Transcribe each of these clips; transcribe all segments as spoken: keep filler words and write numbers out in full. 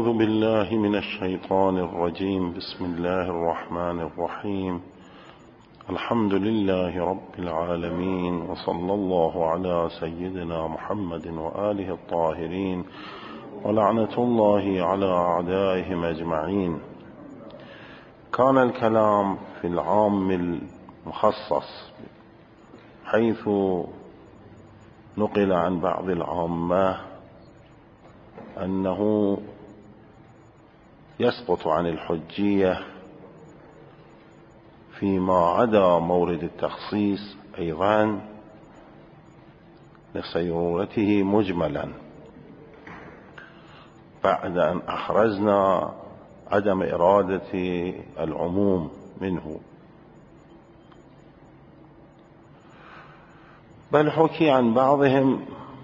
أعوذ بالله من الشيطان الرجيم. بسم الله الرحمن الرحيم. الحمد لله رب العالمين، وصلى الله على سيدنا محمد وآله الطاهرين، ولعنة الله على أعدائهم أجمعين. كان الكلام في العام المخصص، حيث نقل عن بعض العامة أنه يسقط عن الحجية فيما عدا مورد التخصيص أيضا لصيرورته مجملا، بعد أن أحرزنا عدم إرادة العموم منه. بل حكي عن بعضهم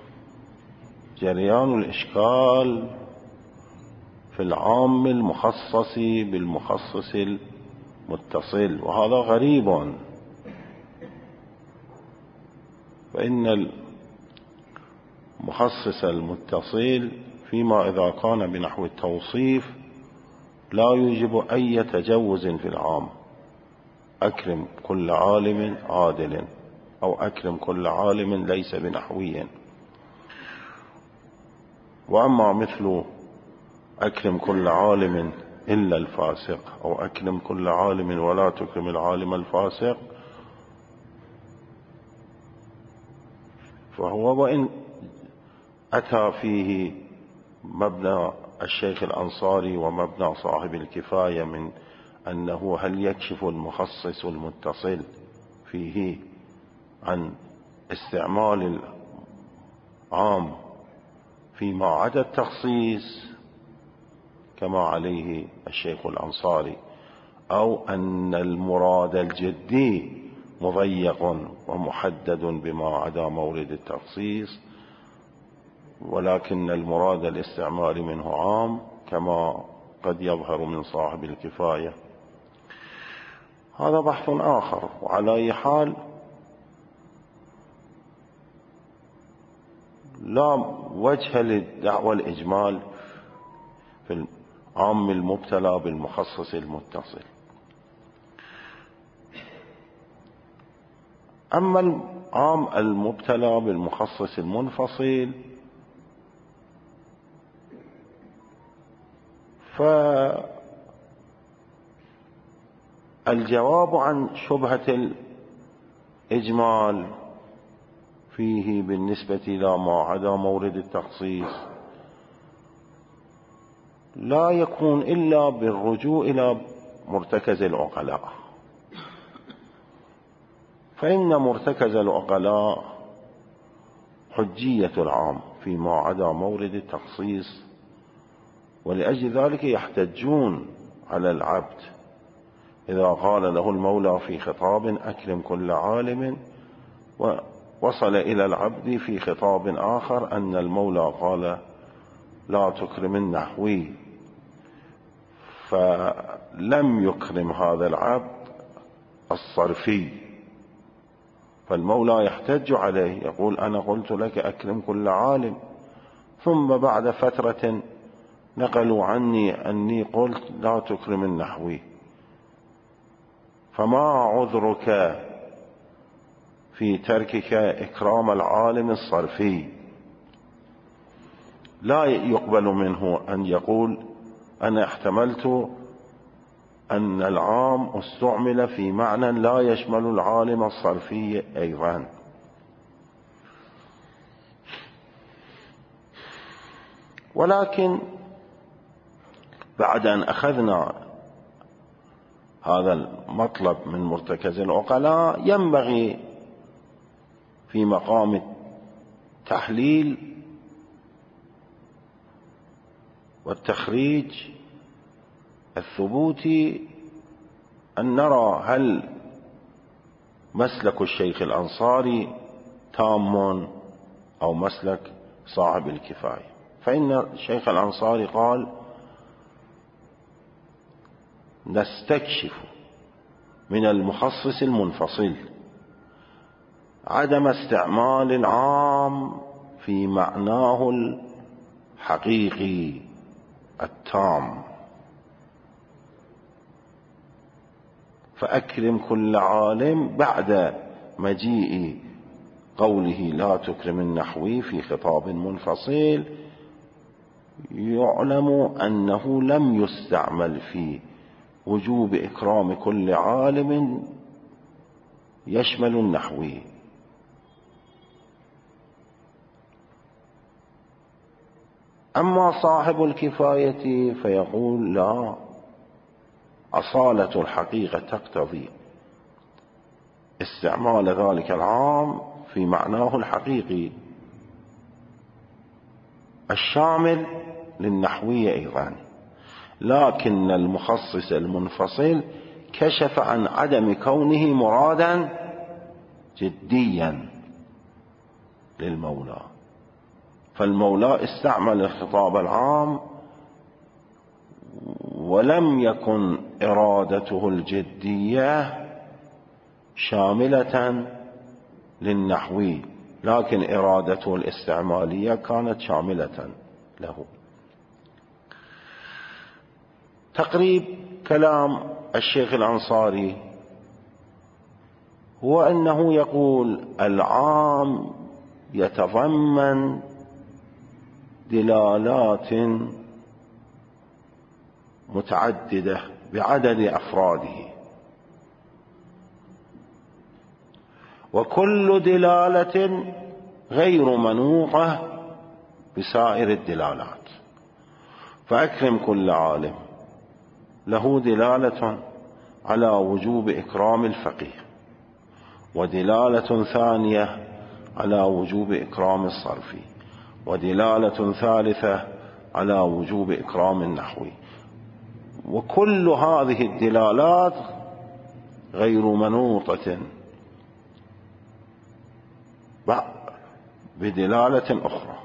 جريان الإشكال في العام المخصص بالمخصص المتصل، وهذا غريب، فإن المخصص المتصل فيما إذا كان بنحو التوصيف لا يوجب أي تجوز في العام. أكرم كل عالم عادل، أو أكرم كل عالم ليس بنحوي. وأما مثل أكرم كل عالم إلا الفاسق، أو أكرم كل عالم ولا تكرم العالم الفاسق، فهو وإن أتى فيه مبنى الشيخ الأنصاري ومبنى صاحب الكفاية من أنه هل يكشف المخصص المتصل فيه عن استعمال العام فيما عدا التخصيص كما عليه الشيخ الأنصاري، أو أن المراد الجدي مضيق ومحدد بما عدا مورد التخصيص، ولكن المراد الاستعمال منه عام كما قد يظهر من صاحب الكفاية. هذا بحث آخر. وعلى أي حال لا وجه للدعوى الإجمال في العام المبتلى بالمخصص المتصل. أما العام المبتلى بالمخصص المنفصل فالجواب عن شبهة الإجمال فيه بالنسبة إلى ما عدا مورد التخصيص لا يكون إلا بالرجوع إلى مرتكز العقلاء. فإن مرتكز العقلاء حجية العام فيما عدا مورد التخصيص، ولأجل ذلك يحتجون على العبد إذا قال له المولى في خطاب أكرم كل عالم، ووصل إلى العبد في خطاب آخر أن المولى قال لا تكرم النحوي، فلم يكرم هذا العبد الصرفي، فالمولى يحتج عليه يقول أنا قلت لك أكرم كل عالم، ثم بعد فترة نقلوا عني أني قلت لا تكرم النحوي، فما عذرك في تركك إكرام العالم الصرفي؟ لا يقبل منه أن يقول أنا احتملت أن العام استعمل في معنى لا يشمل العالم الصرفي أيضا. ولكن بعد أن أخذنا هذا المطلب من مرتكز العقلاء ينبغي في مقام التحليل والتخريج الثبوتي أن نرى هل مسلك الشيخ الأنصاري تام أو مسلك صاحب الكفاية. فإن الشيخ الأنصاري قال نستكشف من المخصص المنفصل عدم استعمال العام في معناه الحقيقي التام. فأكرم كل عالم بعد مجيء قوله لا تكرم النحوي في خطاب منفصل يعلم أنه لم يستعمل في وجوب إكرام كل عالم يشمل النحوي. أما صاحب الكفاية فيقول لا، أصالة الحقيقة تقتضي استعمال ذلك العام في معناه الحقيقي الشامل للنحوية أيضا، لكن المخصص المنفصل كشف عن عدم كونه مرادا جديا للمولى، فالمولى استعمل الخطاب العام ولم يكن إرادته الجدية شاملة للنحوي، لكن إرادته الاستعمالية كانت شاملة له. تقريب كلام الشيخ الأنصاري هو أنه يقول العام يتضمن دلالات متعددة بعدد أفراده، وكل دلالة غير منوطة بسائر الدلالات. فأكرم كل عالم له دلالة على وجوب إكرام الفقيه، ودلالة ثانية على وجوب إكرام الصرفي، ودلالة ثالثة على وجوب إكرام النحوي، وكل هذه الدلالات غير منوطة بدلالة أخرى.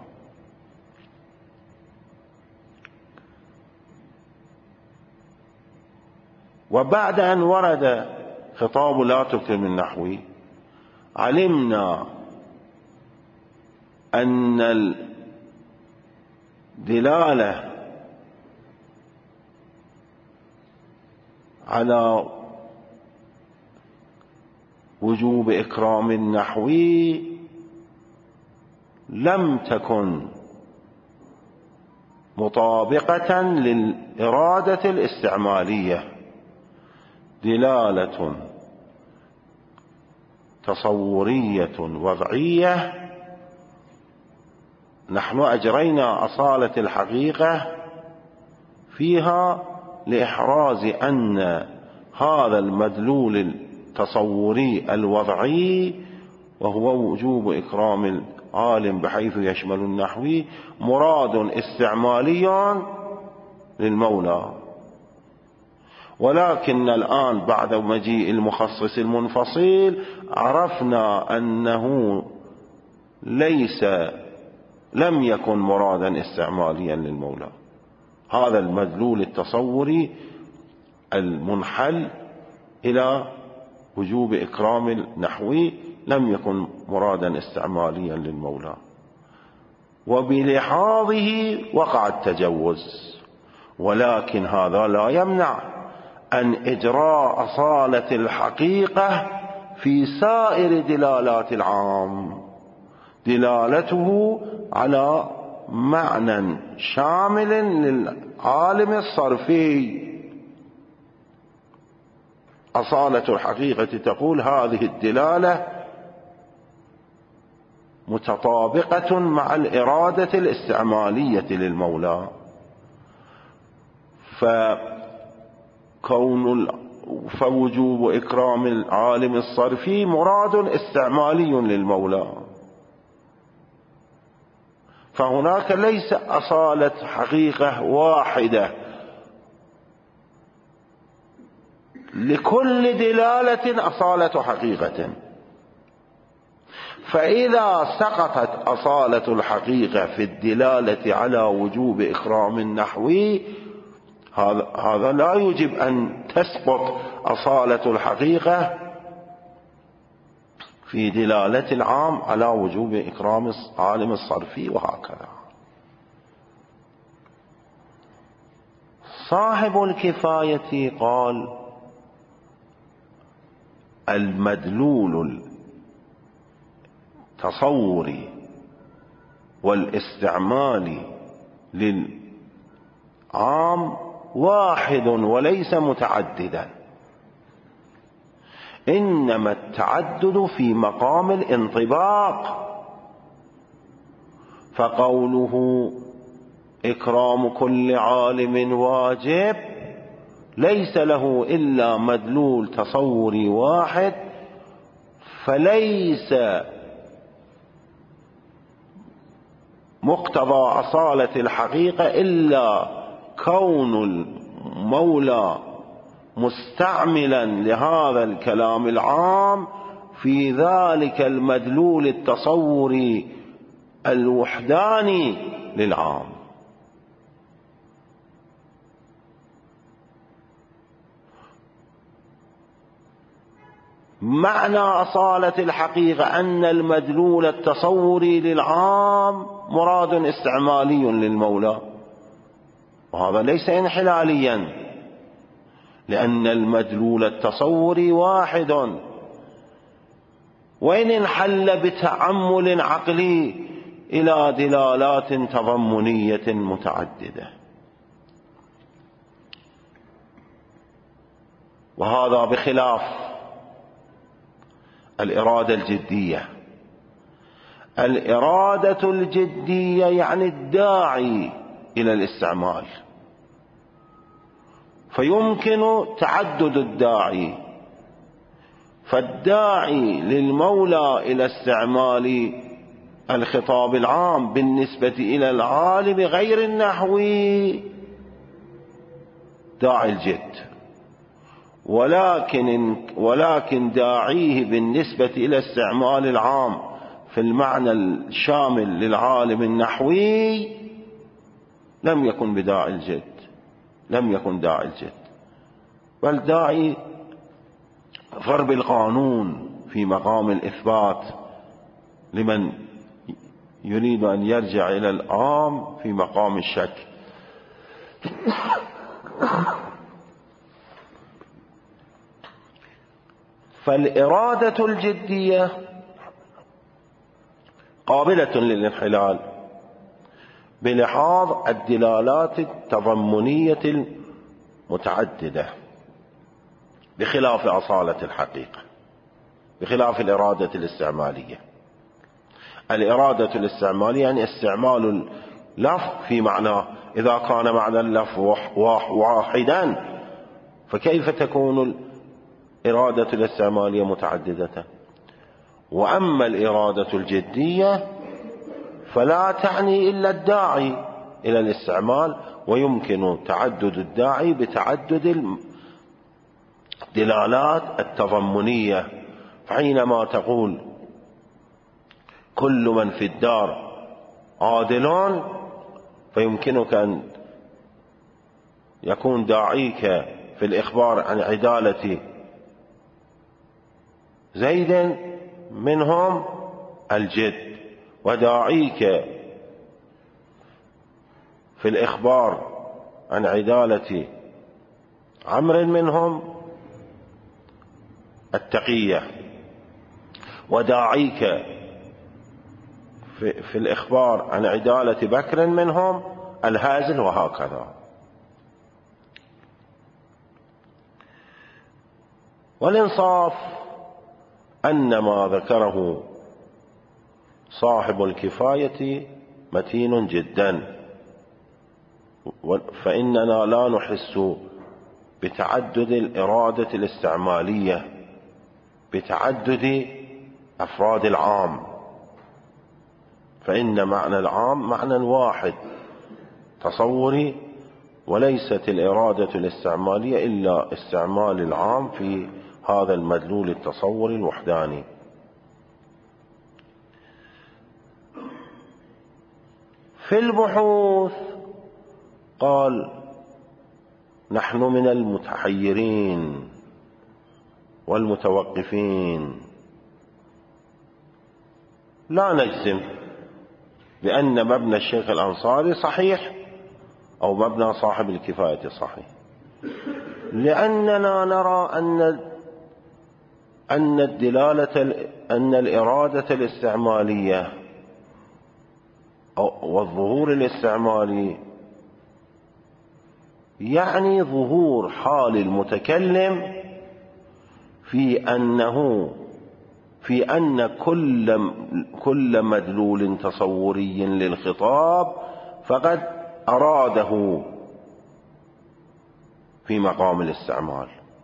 وبعد أن ورد خطاب لا تكرم النحوي علمنا أن الدلالة على وجوب إكرام النحوي لم تكن مطابقة للإرادة الاستعمالية، دلالة تصورية وضعية. نحن أجرينا أصالة الحقيقة فيها لإحراز أن هذا المدلول التصوري الوضعي وهو وجوب إكرام العالم بحيث يشمل النحوي مراد استعمالي للمولى. ولكن الآن بعد مجيء المخصص المنفصل عرفنا أنه ليس لم يكن مرادا استعماليا للمولى. هذا المدلول التصوري المنحل إلى وجوب إكرام النحوي لم يكن مرادا استعماليا للمولى، وبلحاظه وقع التجوز. ولكن هذا لا يمنع أن إجراء أصالة الحقيقة في سائر دلالات العام، دلالته على معنى شامل للعالم الصرفي. أصالة الحقيقة تقول هذه الدلالة متطابقة مع الإرادة الاستعمالية للمولى، فكون فوجوب إكرام العالم الصرفي مراد استعمالي للمولى. فهناك ليس أصالة حقيقة واحدة، لكل دلالة أصالة حقيقة. فإذا سقطت أصالة الحقيقة في الدلالة على وجوب إكرام النحوي هذا لا يجب أن تسقط أصالة الحقيقة في دلالة العام على وجوب إكرام العالم الصرفي، وهكذا. صاحب الكفاية قال المدلول التصوري والاستعمالي للعام واحد وليس متعددا، إنما التعدد في مقام الانطباق. فقوله إكرام كل عالم واجب ليس له إلا مدلول تصوري واحد، فليس مقتضى أصالة الحقيقة إلا كون المولى مستعملا لهذا الكلام العام في ذلك المدلول التصوري الوحداني للعام. معنى أصالة الحقيقة أن المدلول التصوري للعام مراد استعمالي للمولى، وهذا ليس انحلاليا، لأن المدلول التصوري واحد، وإن انحل بتعمل عقلي إلى دلالات تضمنية متعددة. وهذا بخلاف الإرادة الجدية. الإرادة الجدية يعني الداعي إلى الاستعمال، فيمكن تعدد الداعي، فالداعي للمولى إلى استعمال الخطاب العام بالنسبة إلى العالم غير النحوي داعي الجد، ولكن ولكن داعيه بالنسبة إلى استعمال العام في المعنى الشامل للعالم النحوي لم يكن بداعي الجد، لم يكن داعي الجد، بل داعي ضرب القانون في مقام الإثبات لمن يريد أن يرجع إلى العام في مقام الشك. فالإرادة الجدية قابلة للانحلال بلحاظ الدلالات التضمنية المتعددة، بخلاف أصالة الحقيقة، بخلاف الإرادة الاستعمالية. الإرادة الاستعمالية يعني استعمال اللفظ في معناه، إذا كان معنى اللفظ واحدا فكيف تكون الإرادة الاستعمالية متعددة؟ وأما الإرادة الجدية فلا تعني إلا الداعي إلى الاستعمال، ويمكن تعدد الداعي بتعدد الدلالات التضمنية. فحينما تقول كل من في الدار عادل، فيمكنك أن يكون داعيك في الإخبار عن عدالة زيد منهم الجد، وداعيك في الإخبار عن عدالة عمرو منهم التقية، وداعيك في, في الإخبار عن عدالة بكر منهم الهازل، وهكذا. والإنصاف أن ما ذكره صاحب الكفاية متين جدا، فإننا لا نحس بتعدد الإرادة الاستعمالية بتعدد أفراد العام، فإن معنى العام معنى واحد تصوري، وليست الإرادة الاستعمالية إلا استعمال العام في هذا المدلول التصوري الوحداني. في البحوث قال نحن من المتحيرين والمتوقفين، لا نجزم بأن مبنى الشيخ الأنصاري صحيح أو مبنى صاحب الكفاية صحيح، لأننا نرى أن أن الدلالة أن الإرادة الاستعمالية والظهور الاستعمالي يعني ظهور حال المتكلم في أنه في أن كل كل مدلول تصوري للخطاب فقد أراده في مقام الاستعمال.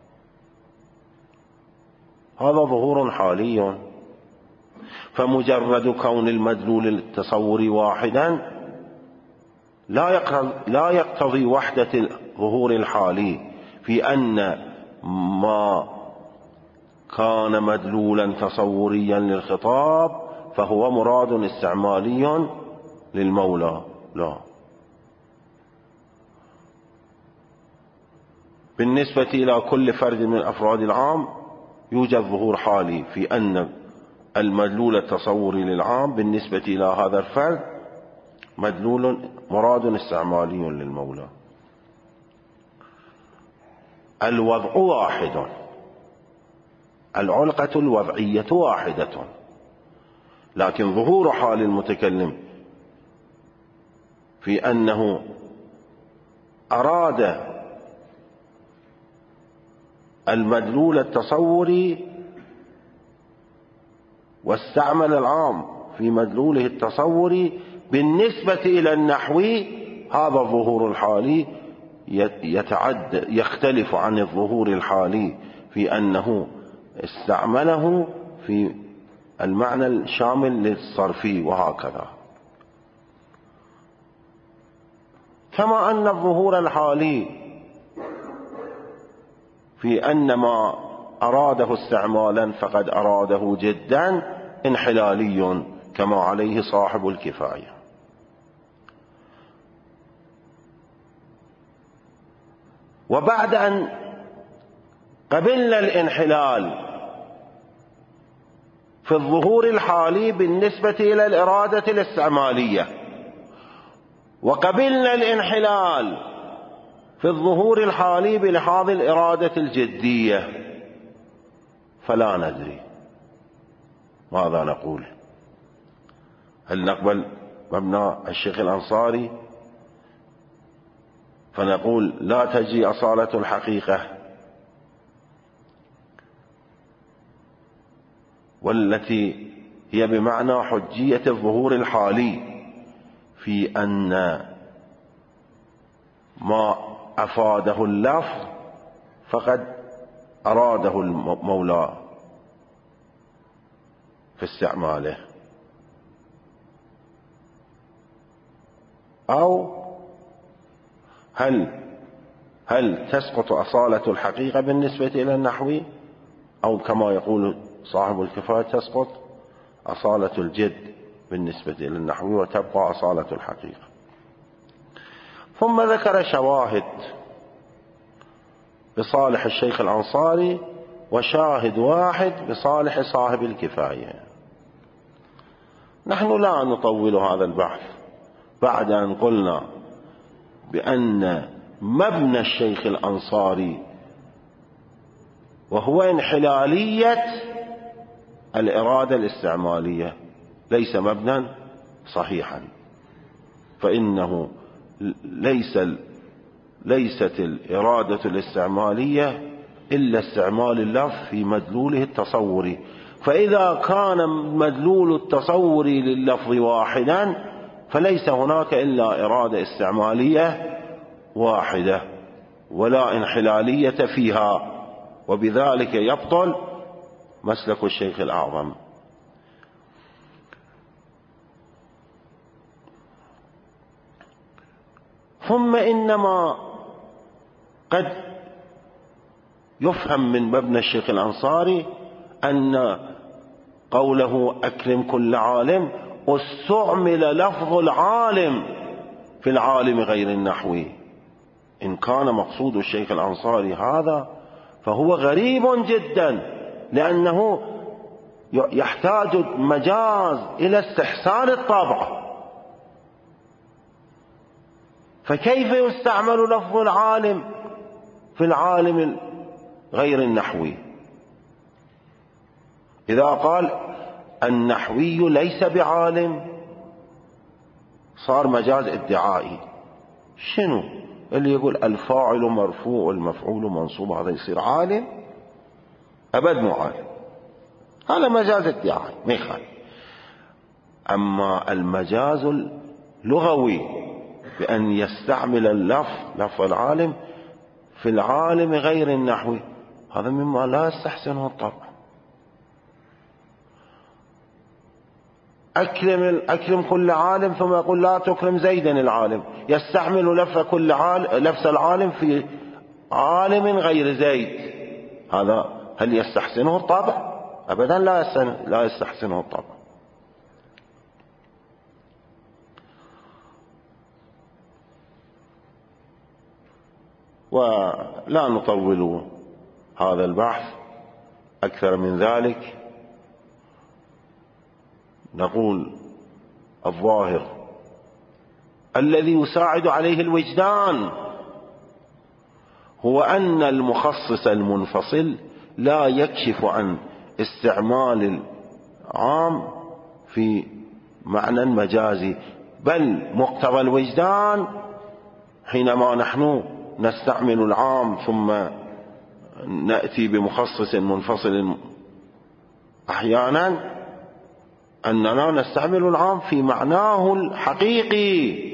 هذا ظهور حالي، فمجرد كون المدلول التصوري واحدا لا يقتضي وحدة الظهور الحالي في أن ما كان مدلولا تصوريا للخطاب فهو مراد استعمالي للمولى. لا، بالنسبة إلى كل فرد من أفراد العام يوجد ظهور حالي في أن المدلول التصوري للعام بالنسبة إلى هذا الفرد مدلول مراد استعمالي للمولى. الوضع واحد، العلقة الوضعية واحدة، لكن ظهور حال المتكلم في أنه أراد المدلول التصوري واستعمل العام في مدلوله التصوري بالنسبة إلى النحوي، هذا الظهور الحالي يتعد يختلف عن الظهور الحالي في أنه استعمله في المعنى الشامل للصرفي، وهكذا. كما أن الظهور الحالي في أن ما أراده استعمالا فقد أراده جدا انحلالي كما عليه صاحب الكفاية. وبعد أن قبلنا الانحلال في الظهور الحالي بالنسبة إلى الإرادة الاستعمالية، وقبلنا الانحلال في الظهور الحالي بلحاظ الإرادة الجدية، فلا ندري ماذا نقول. هل نقبل مبنى الشيخ الأنصاري فنقول لا تجي أصالة الحقيقة والتي هي بمعنى حجية الظهور الحالي في أن ما أفاده اللفظ فقد أراده المولى في استعماله، أو هل هل تسقط أصالة الحقيقة بالنسبة إلى النحوي، أو كما يقول صاحب الكفاية تسقط أصالة الجد بالنسبة إلى النحوي وتبقى أصالة الحقيقة. ثم ذكر شواهد بصالح الشيخ الأنصاري وشاهد واحد بصالح صاحب الكفاية. نحن لا نطول هذا البحث بعد أن قلنا بأن مبنى الشيخ الأنصاري وهو انحلالية الإرادة الاستعمالية ليس مبنى صحيحا، فإنه ليس ليست الإرادة الاستعمالية إلا استعمال اللفظ في مدلوله التصوري، فإذا كان مدلول التصوري لللفظ واحدا فليس هناك إلا إرادة استعمالية واحدة ولا انحلالية فيها، وبذلك يبطل مسلك الشيخ الأعظم. ثم إنما قد يفهم من مبنى الشيخ الأنصاري أن قوله أكرم كل عالم استعمل لفظ العالم في العالم غير النحوي. إن كان مقصود الشيخ الأنصاري هذا فهو غريب جدا، لأنه يحتاج مجاز إلى استحسان الطبع، فكيف يستعمل لفظ العالم في العالم غير النحوي؟ إذا قال النحوي ليس بعالم صار مجاز ادعائي. شنو اللي يقول الفاعل مرفوع والمفعول منصوب هذا يصير عالم؟ أبد مو عالم، هذا مجاز ادعائي ما يخالف. أما المجاز اللغوي بأن يستعمل اللفظ لفظ العالم في العالم غير النحوي هذا مما لا يستحسنه الطبع. أكرم, أكرم كل عالم ثم يقول لا تكرم زيدا العالم، يستعمل لفظ كل عالم لفظ العالم في عالم غير زيد، هذا هل يستحسنه الطبع؟ أبدا لا يستحسنه الطبع. ولا نطول هذا البحث أكثر من ذلك. نقول الظاهر الذي يساعد عليه الوجدان هو أن المخصص المنفصل لا يكشف عن استعمال العام في معنى مجازي، بل مقتضى الوجدان حينما نحن نستعمل العام ثم نأتي بمخصص منفصل أحيانا أننا نستعمل العام في معناه الحقيقي.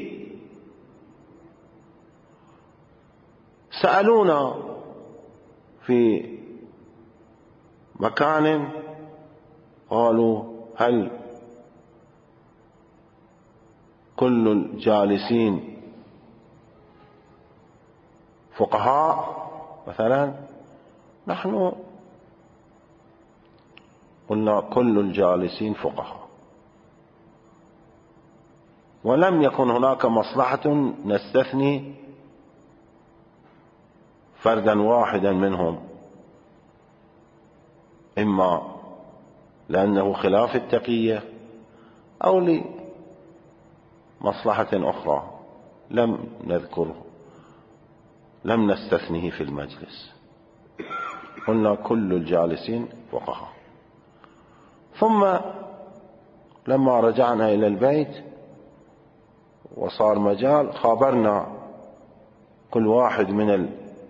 سألونا في مكان قالوا هل كل الجالسين فقهاء مثلا؟ نحن قلنا كل الجالسين فقهاء، ولم يكن هناك مصلحة نستثني فردا واحدا منهم، إما لأنه خلاف التقية أو لمصلحة أخرى لم نذكره، لم نستثنه في المجلس، قلنا كل الجالسين فقهاء. ثم لما رجعنا إلى البيت وصار مجال خابرنا كل واحد من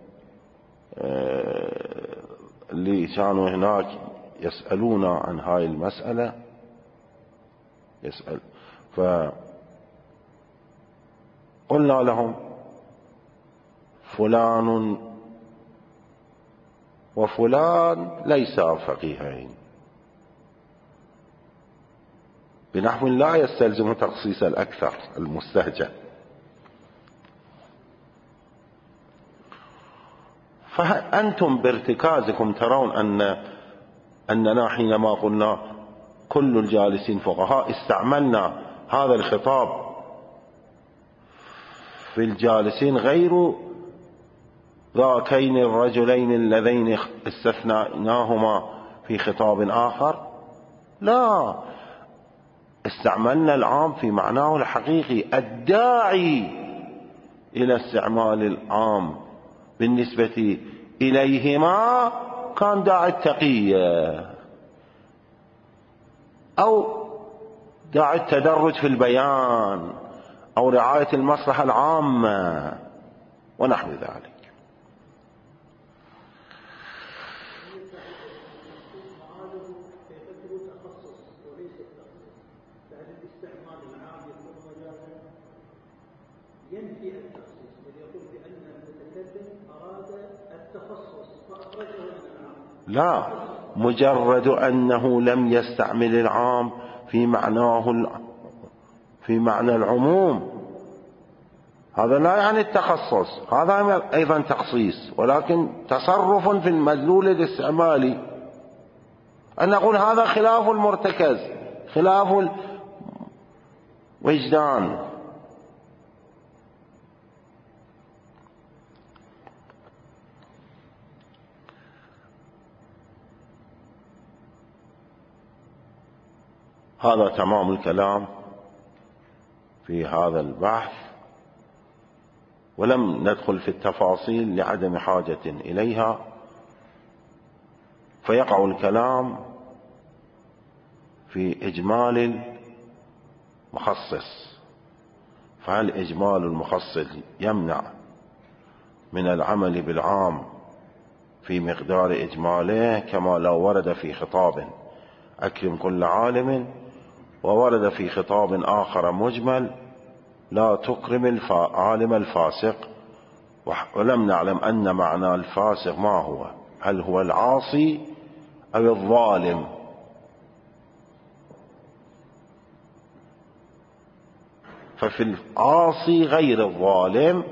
اللي كانوا هناك يسألونا عن هاي المسألة يسأل، فقلنا لهم فلان وفلان ليسا فقيهين، بنحو لا يستلزم تخصيص الأكثر المستهجن. فأنتم بارتكازكم ترون أن أننا حينما قلنا كل الجالسين فقهاء استعملنا هذا الخطاب في الجالسين غير ذاكين الرجلين اللذين استثناهما في خطاب آخر، لا، استعملنا العام في معناه الحقيقي الداعي إلى استعمال العام بالنسبة إليهما كان داعي التقية أو داعي التدرج في البيان أو رعاية المصلحة العامة ونحو ذلك. لا، مجرد أنه لم يستعمل العام في معناه في معنى العموم هذا لا يعني التخصص، هذا أيضا تخصيص، ولكن تصرف في المدلول الاستعمالي. أن نقول هذا خلاف المرتكز، خلاف الوجدان. هذا تمام الكلام في هذا البحث. ولم ندخل في التفاصيل لعدم حاجة إليها، فيقع الكلام في إجمال المخصص. فهل إجمال المخصص يمنع من العمل بالعام في مقدار إجماله، كما لو ورد في خطاب أكرم كل عالم وورد في خطاب آخر مجمل لا تكرم العالم الفاسق، ولم نعلم أن معنى الفاسق ما هو، هل هو العاصي أو الظالم؟ ففي العاصي غير الظالم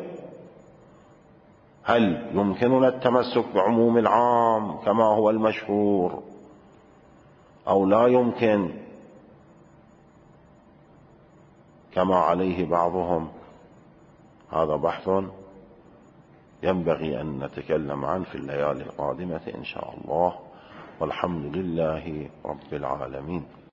هل يمكننا التمسك بعموم العام كما هو المشهور أو لا يمكن كما عليه بعضهم؟ هذا بحث ينبغي أن نتكلم عنه في الليالي القادمة إن شاء الله، والحمد لله رب العالمين.